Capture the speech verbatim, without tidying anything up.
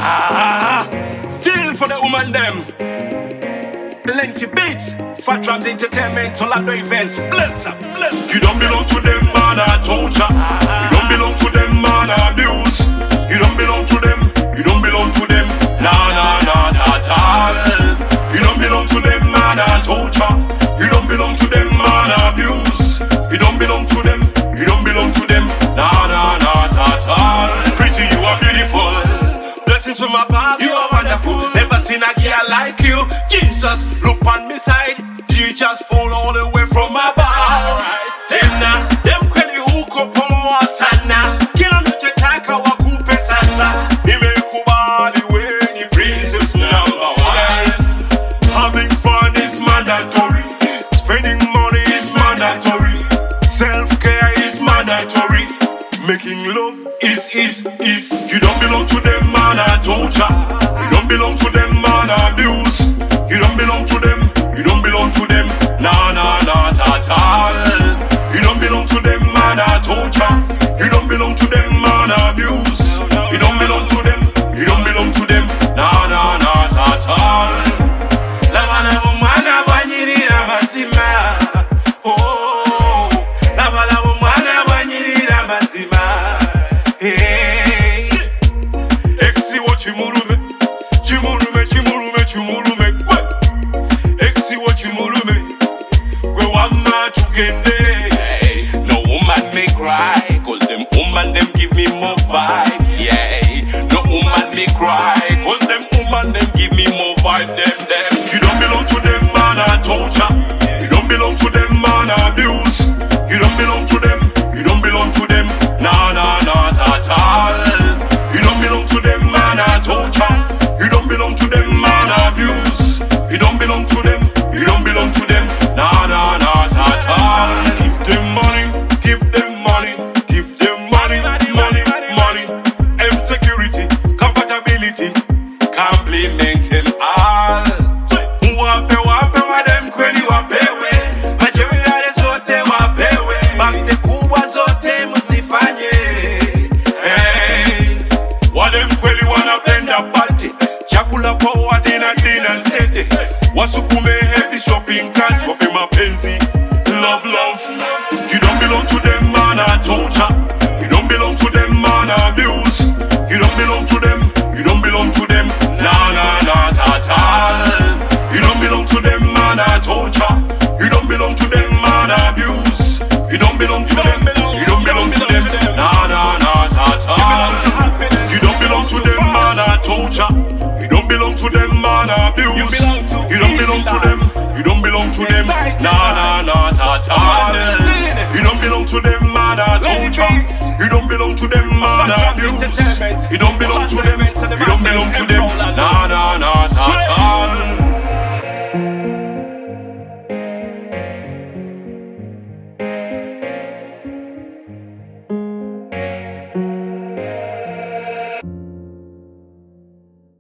Ah, still for the woman them. Plenty beats, Fat Drums Entertainment, Orlando events. Bless up, bless up. You don't belong to them, man, I torture. You don't belong to them, man, I abuse. You don't belong to them, you don't belong to them. Nah, nah, nah, not at all. You don't belong to them, man, I torture. You don't belong to them, man, I abuse. You don't belong to them, you don't belong to them. Nah, nah, not at all. Pretty, you are beautiful. Blessing to my past, you are wonderful. Never seen a girl like you. Jesus, look on me side. You just fall all the way from my bar. Tena, dem kweli huko pomo sana. Kila mchetaka wakupe sasa. Nimekubali we ni princess number one. Having fun is mandatory. Spending money is mandatory. Self-care is mandatory. Making love is, is, is. You don't belong to them, man, I torture. You don't belong to them, man, I abuse. You don't belong to them, you don't belong to them. Nah, nah, not at all. You don't belong to them, man, I torture. You don't belong to them, man, I abuse. You don't belong to them, you don't belong to them. Nah, nah, not at all. Lava lava mwana banyirira mazima. Oh, lava lava mwana banyirira mazima. Hey, exi wo chimurume, chimurume, chimurume, chimurume. Exi wo chimurume, kwe wama tugende. Hey, no woman may cry, cause them woman them give me more vibes. Yeah, no woman may cry, cause them woman them give me more vibes. Them, them. You don't belong to them, man, I torture. You don't belong to them, man, I abuse. You don't belong to them, you don't belong to them. Nah, nah, not at all. You don't belong to them, man, I torture. You don't belong to them, man, I abuse. You don't belong to them, you don't belong to them. Nah, nah, not at all. Give them money, give them money, give them money, money, money. M security, comfortability, complimenting all. Wape wape wa dem kweli wapewe. Material zote wapewe. Bakte kubwa zote msifanye. Hey, wa dem kweli wanapenda party. Chakula poa dina dina steady. Wasukume heavy shopping carts. Wape mapenzi, love love. You don't belong to them, man, I torture. You don't belong to them, man, I abuse. You don't belong to them, you don't belong to them. Nah, nah, not at all. You don't belong to them, man, I torture. You don't belong to them, man, I abuse. You don't belong to them, you don't belong to them. Nah, nah, not at all. You don't belong to them, man, I torture. You don't belong to them, man, I abuse. You don't belong to them, you don't belong to them. Nah, nah, not at all. You don't belong to them, man, I torture. You don't belong to them, man, I abuse. You don't belong to them.